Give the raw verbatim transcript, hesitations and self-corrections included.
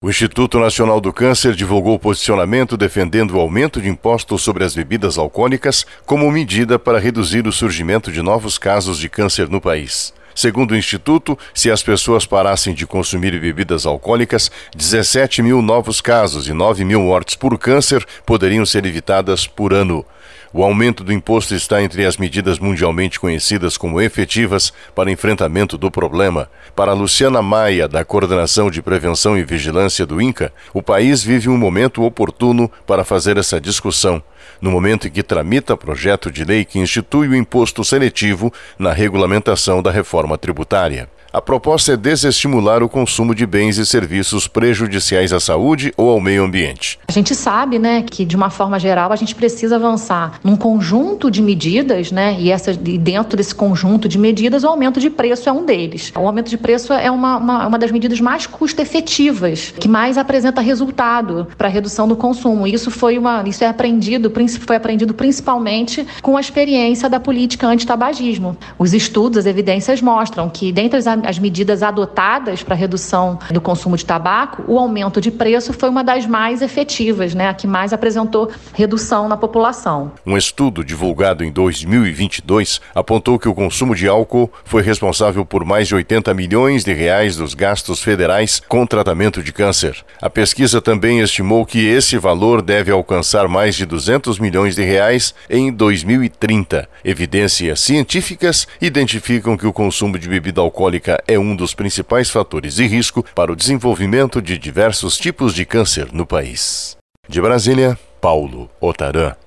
O Instituto Nacional do Câncer divulgou o posicionamento defendendo o aumento de impostos sobre as bebidas alcoólicas como medida para reduzir o surgimento de novos casos de câncer no país. Segundo o Instituto, se as pessoas parassem de consumir bebidas alcoólicas, dezessete mil novos casos e nove mil mortes por câncer poderiam ser evitadas por ano. O aumento do imposto está entre as medidas mundialmente conhecidas como efetivas para enfrentamento do problema. Para Luciana Maia, da Coordenação de Prevenção e Vigilância do INCA, o país vive um momento oportuno para fazer essa discussão, no momento em que tramita projeto de lei que institui o imposto seletivo na regulamentação da reforma tributária. A proposta é desestimular o consumo de bens e serviços prejudiciais à saúde ou ao meio ambiente. A gente sabe, né, que de uma forma geral a gente precisa avançar num conjunto de medidas, né, e, essa, e dentro desse conjunto de medidas o aumento de preço é um deles. O aumento de preço é uma, uma, uma das medidas mais custo-efetivas, que mais apresenta resultado para a redução do consumo. Isso foi uma, isso é aprendido, foi aprendido principalmente com a experiência da política antitabagismo. Os estudos, as evidências mostram que dentre as as medidas adotadas para a redução do consumo de tabaco, o aumento de preço foi uma das mais efetivas, né, a que mais apresentou redução na população. Um estudo divulgado em dois mil e vinte e dois apontou que o consumo de álcool foi responsável por mais de oitenta milhões de reais dos gastos federais com tratamento de câncer. A pesquisa também estimou que esse valor deve alcançar mais de duzentos milhões de reais em dois mil e trinta. Evidências científicas identificam que o consumo de bebida alcoólica é um dos principais fatores de risco para o desenvolvimento de diversos tipos de câncer no país. De Brasília, Paulo Otarã.